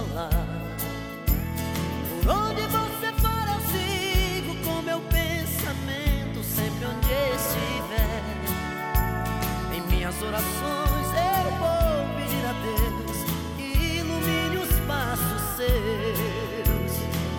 falar. Por onde você for eu sigo com meu pensamento, sempre onde estiver. Em minhas orações eu vou pedir a Deus que ilumine os passos seus.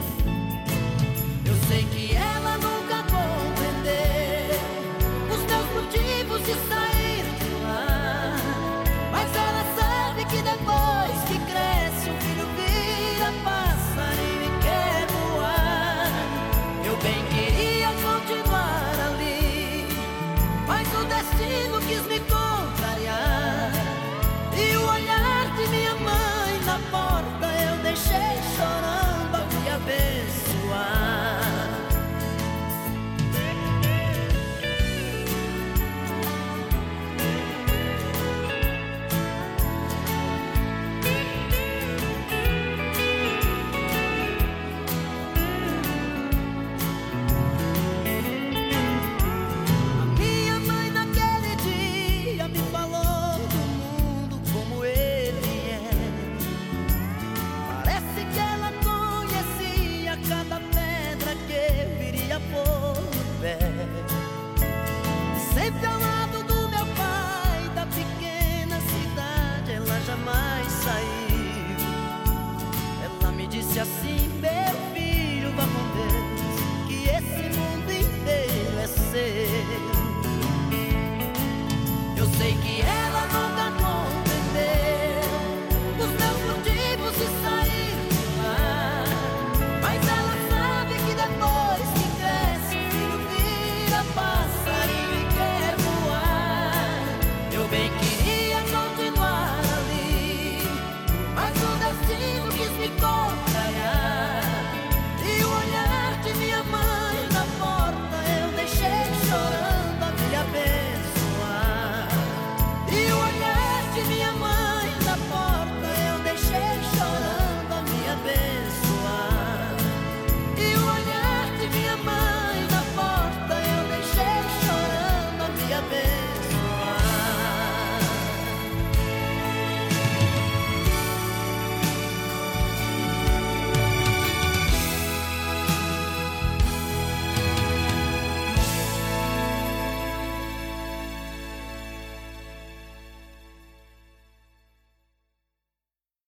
Eu sei que ela nunca compreendeu os meus motivos de sair de lá, mas ela sabe que depois que cresce um filho vira passarinho e quer voar. Eu bem queria continuar ali, mas o destino quis me contrariar. E o olhar de minha mãe na porta eu deixei chorando a me abençoar. Sempre ao lado do meu pai, da pequena cidade, ela jamais saiu. Ela me disse assim: